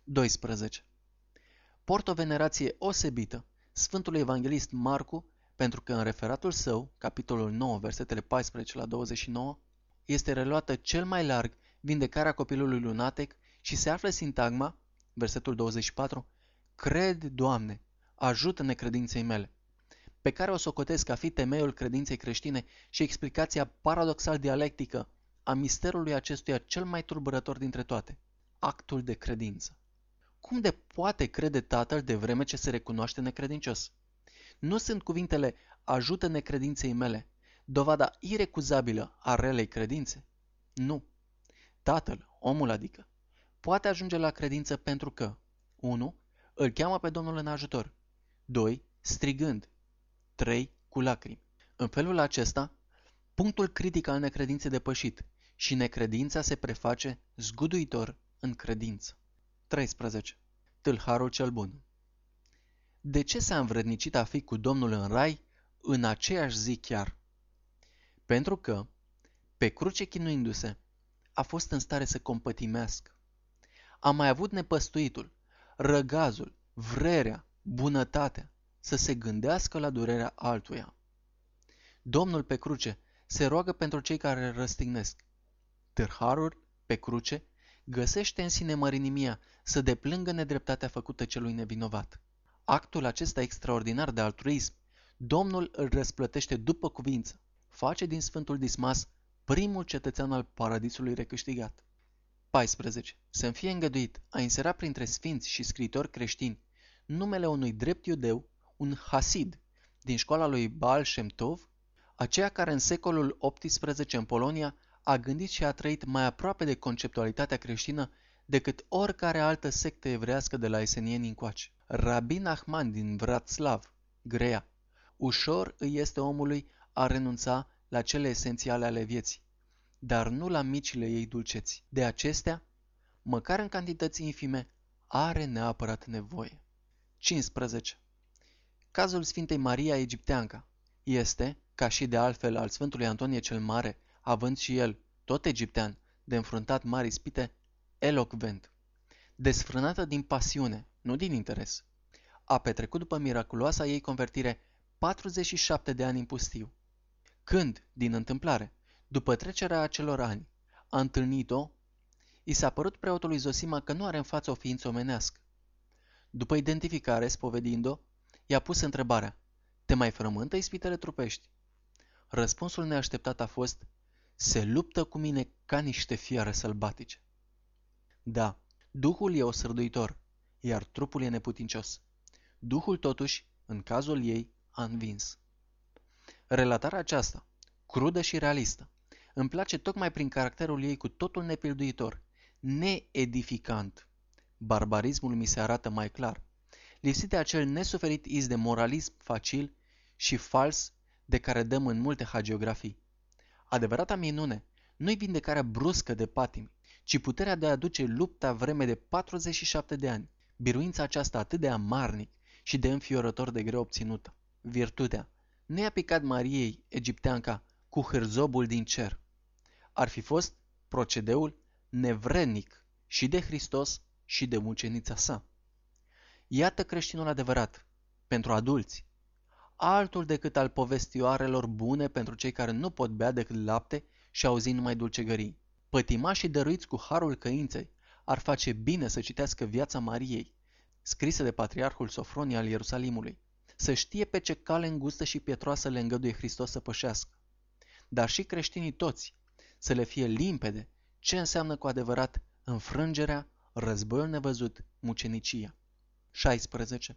12. Port o venerație osebită Sfântului Evanghelist Marcu, pentru că în referatul său, capitolul 9, versetele 14 la 29, este reluată cel mai larg vindecarea copilului lunatec și se află sintagma, versetul 24, Cred, Doamne, ajută necredinței mele, pe care o socotesc ca fi temeiul credinței creștine și explicația paradoxal dialectică a misterului acestuia cel mai tulburător dintre toate, actul de credință. Cum de poate crede tatăl de vreme ce se recunoaște necredincios? Nu sunt cuvintele ajută necredinței mele dovada irecuzabilă a relei credințe? Nu. Tatăl, omul adică, poate ajunge la credință pentru că 1. Îl cheamă pe Domnul în ajutor, 2. Strigând, 3. Cu lacrimi. În felul acesta, punctul critic al necredinței depășit și necredința se preface zguduitor în credință. 13. Tâlharul cel bun. De ce s-a învrednicit a fi cu Domnul în rai în aceeași zi chiar? Pentru că, pe cruce chinuindu-se, a fost în stare să compătimească. A mai avut nepăstuitul, răgazul, vrerea, bunătatea, să se gândească la durerea altuia. Domnul pe cruce se roagă pentru cei care răstignesc. Tâlharul pe cruce găsește în sine mărinimia să deplângă nedreptatea făcută celui nevinovat. Actul acesta extraordinar de altruism, Domnul îl răsplătește după cuvință, face din Sfântul Dismas primul cetățean al paradisului recâștigat. 14. Să-mi fie îngăduit a insera printre sfinți și scriitori creștini numele unui drept iudeu, un Hasid, din școala lui Baal Shem Tov, aceea care în secolul XVIII în Polonia a gândit și a trăit mai aproape de conceptualitatea creștină decât oricare altă sectă evrească de la esenieni încoace. Rabbi Nachman din Wroclaw, Grea. Ușor îi este omului a renunța la cele esențiale ale vieții, dar nu la micile ei dulceți. De acestea, măcar în cantități infime, are neapărat nevoie. 15. Cazul Sfintei Maria Egipteanca este, ca și de altfel al Sfântului Antonie cel Mare, având și el, tot egiptean, de înfruntat mari ispite, elocvent. Desfrânată din pasiune, nu din interes, a petrecut după miraculoasa ei convertire 47 de ani în pustiu. Când, din întâmplare, după trecerea acelor ani, a întâlnit-o, i s-a părut preotului Zosima că nu are în față o ființă omenească. După identificare, spovedind-o, i-a pus întrebarea, te mai frământă ispitele trupești? Răspunsul neașteptat a fost, se luptă cu mine ca niște fiare sălbatice. Da, Duhul e osârduitor, iar trupul e neputincios. Duhul totuși, în cazul ei, a învins. Relatarea aceasta, crudă și realistă, îmi place tocmai prin caracterul ei cu totul nepilduitor, needificant. Barbarismul mi se arată mai clar, lipsit de acel nesuferit iz de moralism facil și fals de care dăm în multe hagiografii. Adevărata minune nu-i vindecarea bruscă de patimi, ci puterea de a aduce lupta vreme de 47 de ani, biruința aceasta atât de amarnic și de înfiorător de greu obținută. Virtutea nu i-a picat Mariei, egipteanca, cu hârzobul din cer. Ar fi fost procedeul nevrednic și de Hristos și de mucenița sa. Iată creștinul adevărat, pentru adulți, altul decât al povestioarelor bune pentru cei care nu pot bea decât lapte și auzi numai dulcegării. Pătimași și dăruiți cu harul căinței ar face bine să citească Viața Mariei, scrisă de patriarhul Sofronie al Ierusalimului, să știe pe ce cale îngustă și pietroasă le îngăduie Hristos să pășească, dar și creștinii toți să le fie limpede ce înseamnă cu adevărat înfrângerea, războiul nevăzut, mucenicia. 16.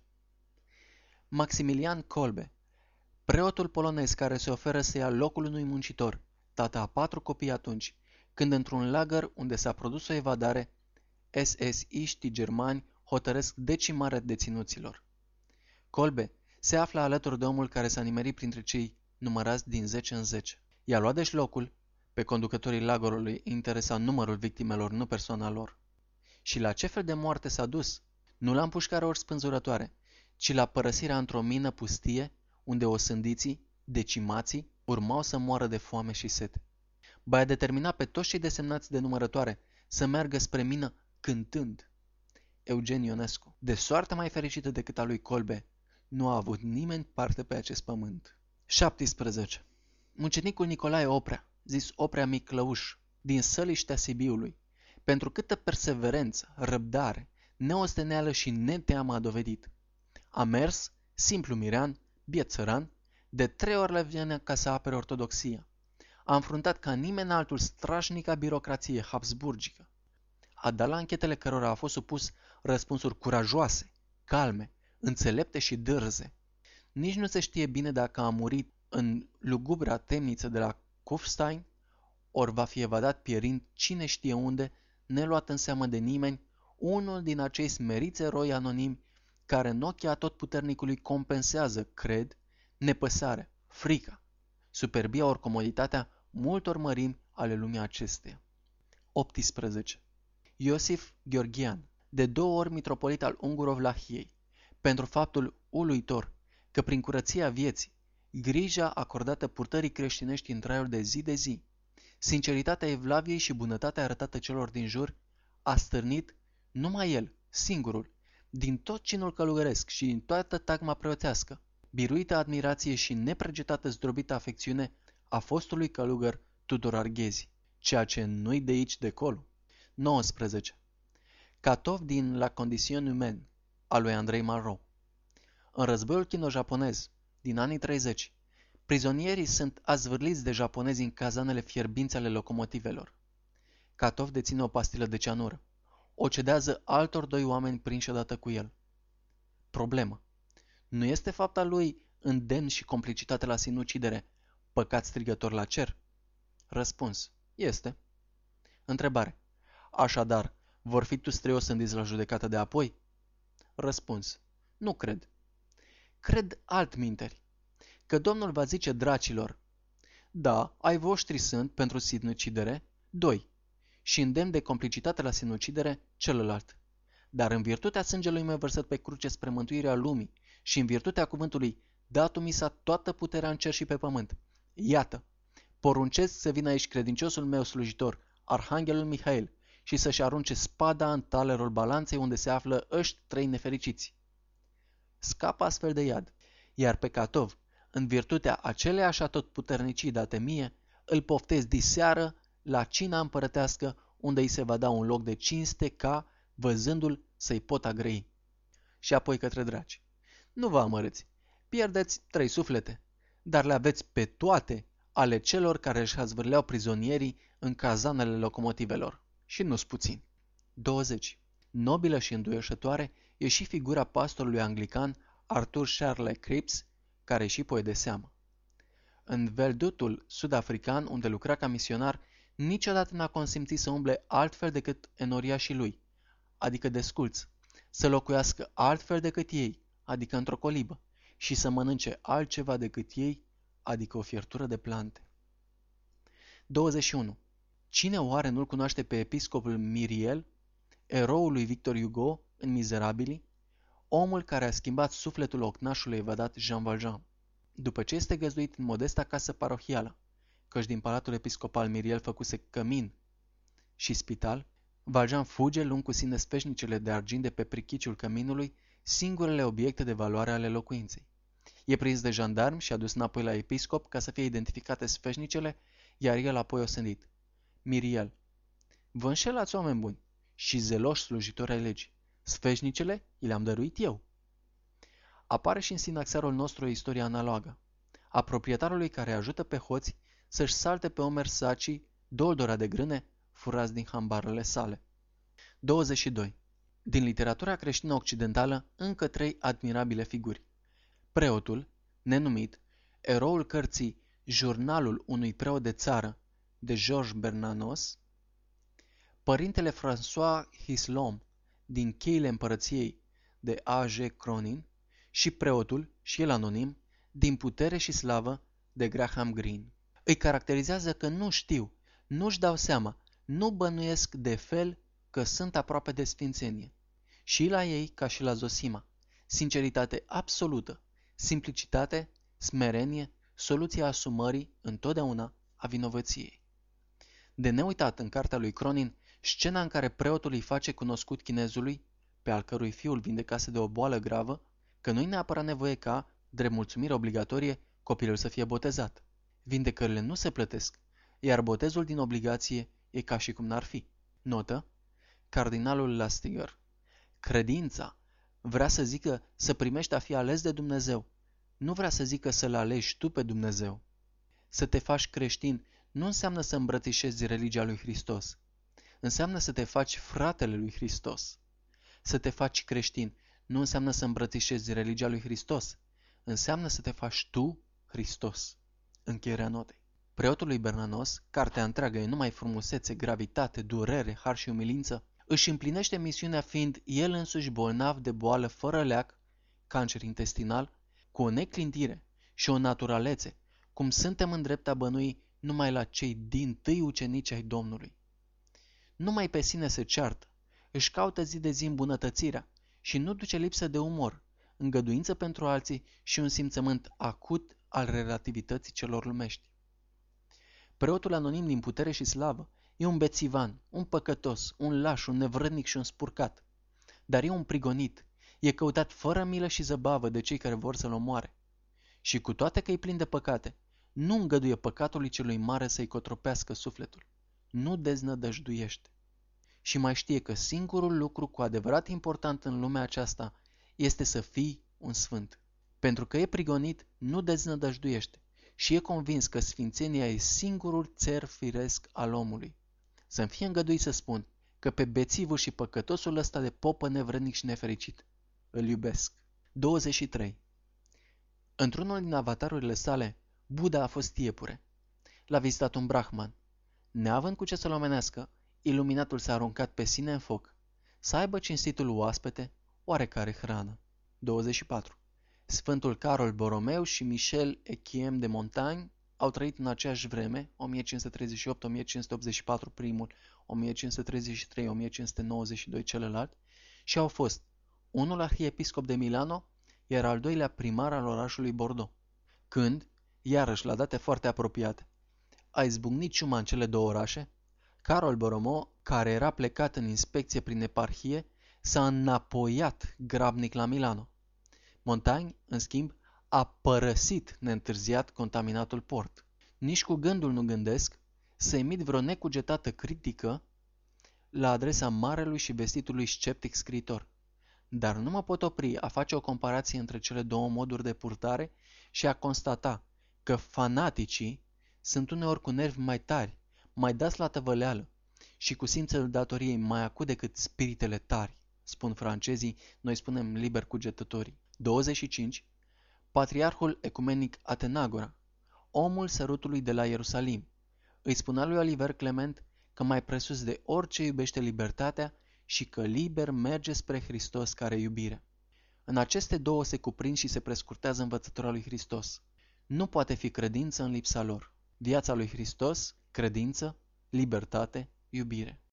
Maximilian Kolbe, preotul polonez care se oferă să ia locul unui muncitor, tată a 4 copii atunci, când într-un lagăr unde s-a produs o evadare, SS-iștii germani hotărăsc decimarea deținuților. Kolbe se află alături de omul care s-a nimerit printre cei numărați din 10 în 10. I-a luat deci locul, pe conducătorii lagărului interesa numărul victimelor, nu persoana lor. Și la ce fel de moarte s-a dus? Nu la împușcare ori spânzurătoare, ci la părăsirea într-o mină pustie, unde osândiții, decimații, urmau să moară de foame și sete. Ba i-a determinat pe toți cei desemnați de numărătoare să meargă spre mină cântând. Eugen Ionescu. De soartă mai fericită decât a lui Kolbe, nu a avut nimeni parte pe acest pământ. 17. Mucenicul Nicolae Oprea, zis Oprea Miclăuș, din Săliștea Sibiului, pentru câtă perseverență, răbdare, neosteneală și neteamă a dovedit. A mers, simplu mirean, biet țăran, de 3 ori la Viena ca să apere ortodoxia. A înfruntat ca nimeni altul strașnica birocrație habsburgică. A dat la anchetele cărora a fost supus răspunsuri curajoase, calme, înțelepte și dârze. Nici nu se știe bine dacă a murit în lugubra temniță de la Kufstein, ori va fi evadat pierind cine știe unde, neluat în seamă de nimeni, unul din acei smeriți eroi anonimi care în ochii atotputernicului compensează, cred, nepăsarea, frica, superbia ori comoditatea multor mărimi ale lumii acesteia. 18. Iosif Gheorghian, de 2 ori mitropolit al Ungurov-Lahiei, pentru faptul uluitor că prin curăția vieții, grija acordată purtării creștinești în traiul de zi, sinceritatea Evlaviei și bunătatea arătată celor din jur, a stârnit numai el, singurul, din tot cinul călugăresc și din toată tagma preoțească, biruită admirație și nepregetată zdrobită afecțiune a fostului călugăr Tudor Arghezi, ceea ce nu-i de aici de colo. 19. Catov din La Condition Humaine, al lui Andrei Malraux. În războiul chino-japonez, din anii 30, prizonierii sunt azvârliți de japonezi în cazanele fierbinți ale locomotivelor. Catov deține o pastilă de cianură. O cedează altor 2 oameni prinși odată cu el. Problemă. Nu este fapta lui îndemn și complicitate la sinucidere, păcat strigător la cer? Răspuns. Este. Întrebare. Așadar, vor fi toți 3 osândiți la judecată de apoi? Răspuns. Nu cred. Cred altminteri, că Domnul va zice dracilor, da, ai voștri sunt pentru sinucidere 2 și îndemn de complicitate la sinucidere celălalt. Dar în virtutea sângelui meu vărsat pe cruce spre mântuirea lumii și în virtutea cuvântului, datu mi s-a toată puterea în cer și pe pământ. Iată, poruncesc să vină aici credinciosul meu slujitor, Arhanghelul Mihail, și să-și arunce spada în talerul balanței unde se află ăști 3 nefericiți. Scapă astfel de iad, iar pe Catov, în virtutea aceleiași atotputernicii date mie, îl poftez diseară la cina împărătească, unde îi se va da un loc de cinste ca, văzându-l, să-i pot agrăi. Și apoi către draci. Nu vă amărâți, pierdeți 3 suflete, dar le aveți pe toate ale celor care își azvârleau prizonierii în cazanele locomotivelor. Și nu-s puțini. 20. Nobilă și înduioșătoare e și figura pastorului anglican Arthur Charles Cripps, care e și poet de seamă. În veldutul sud-african, unde lucra ca misionar, niciodată n-a consimțit să umble altfel decât enoriașii lui, adică desculți, să locuiască altfel decât ei, adică într-o colibă, și să mănânce altceva decât ei, adică o fiertură de plante. 21. Cine oare nu-l cunoaște pe episcopul Myriel, eroul lui Victor Hugo în Mizerabili, omul care a schimbat sufletul ocnașului evadat Jean Valjean, după ce este găzduit în modesta casă parohială, căci din palatul episcopal Myriel făcuse cămin și spital, Valjean fuge luând cu sine sfeșnicele de argint de pe prichiciul căminului, singurele obiecte de valoare ale locuinței. E prins de jandarmi și adus înapoi la episcop ca să fie identificate sfeșnicele, iar el apoi osândit. Myriel: vă înșelați, oameni buni și zeloși slujitori ai legii. Sfeșnicele i le-am dăruit eu. Apare și în sinaxarul nostru o istorie analogă, a proprietarului care ajută pe hoți să-și salte pe omer sacii 2 dora de grâne furați din hambarele sale. 22. Din literatura creștină occidentală încă 3 admirabile figuri. Preotul, nenumit, eroul cărții Jurnalul unui preot de țară, de Georges Bernanos, părintele François Hislom, din Cheile împărăției, de A.G. Cronin, și preotul, și el anonim, din Putere și slavă, de Graham Greene. Îi caracterizează că nu știu, nu-și dau seama, nu bănuiesc de fel că sunt aproape de sfințenie. Și la ei, ca și la Zosima, sinceritate absolută, simplicitate, smerenie, soluția asumării întotdeauna a vinovăției. De neuitat în cartea lui Cronin, scena în care preotul îi face cunoscut chinezului, pe al cărui fiul vindecase de o boală gravă, că nu-i neapărat nevoie ca, drept mulțumire obligatorie, copilul să fie botezat. Vindecările nu se plătesc, iar botezul din obligație e ca și cum n-ar fi. Notă: Cardinalul Lastiger. Credința vrea să zică să primești a fi ales de Dumnezeu, nu vrea să zică să-L alegi tu pe Dumnezeu. Să te faci creștin nu înseamnă să îmbrățișezi religia lui Hristos. Înseamnă să te faci fratele lui Hristos. Să te faci creștin nu înseamnă să îmbrățișezi religia lui Hristos. Înseamnă să te faci tu Hristos. Încheierea notei. Preotul lui Bernanos, cartea întreagă e numai frumusețe, gravitate, durere, har și umilință, își împlinește misiunea fiind el însuși bolnav de boală fără leac, cancer intestinal, cu o neclintire și o naturalețe, cum suntem în drepta bănui numai la cei dintâi ucenici ai Domnului. Numai pe sine se ceartă, își caută zi de zi îmbunătățirea și nu duce lipsă de umor, îngăduință pentru alții și un simțământ acut al relativității celor lumești. Preotul anonim din putere și slavă e un bețivan, un păcătos, un laș, un nevrednic și un spurcat, dar e un prigonit, e căutat fără milă și zăbavă de cei care vor să-l omoare. Și cu toate că e plin de păcate, nu îngăduie păcatului celui mare să-i cotropească sufletul. Nu deznădăjduiește. Și mai știe că singurul lucru cu adevărat important în lumea aceasta este să fii un sfânt. Pentru că e prigonit, nu deznădăjduiește și e convins că sfințenia e singurul țer firesc al omului. Să-mi fie îngăduit să spun că pe bețivul și păcătosul ăsta de popă nevrednic și nefericit îl iubesc. 23. Într-unul din avatarurile sale, Buddha a fost iepure. L-a vizitat un brahman. Neavând cu ce să-l omenească, iluminatul s-a aruncat pe sine în foc, să aibă cinstitul oaspete oarecare hrană. 24. Sfântul Carol Borromeu și Michel Echiem de Montaigne au trăit în aceeași vreme, 1538-1584 primul, 1533-1592 celălalt, și au fost unul arhiepiscop de Milano, iar al doilea primar al orașului Bordeaux. Când, iarăși la date foarte apropiate, a izbucnit ciuma în cele două orașe, Carol Borromeu, care era plecat în inspecție prin eparhie, s-a înapoiat grabnic la Milano. Montaigne, în schimb, a părăsit neîntârziat contaminatul port. Nici cu gândul nu gândesc să emit vreo necugetată critică la adresa marelui și vestitului sceptic scriitor. Dar nu mă pot opri a face o comparație între cele două moduri de purtare și a constata că fanaticii sunt uneori cu nervi mai tari, mai dați la tăvăleală și cu simțul datoriei mai acut decât spiritele tari, spun francezii, noi spunem liber cugetătorii. 25. Patriarhul ecumenic Atenagora, omul sărutului de la Ierusalim, îi spunea lui Oliver Clement că mai presus de orice iubește libertatea și că liber merge spre Hristos care iubire. În aceste două se cuprind și se prescurtează învățătura lui Hristos. Nu poate fi credință în lipsa lor. Viața lui Hristos, credință, libertate, iubire.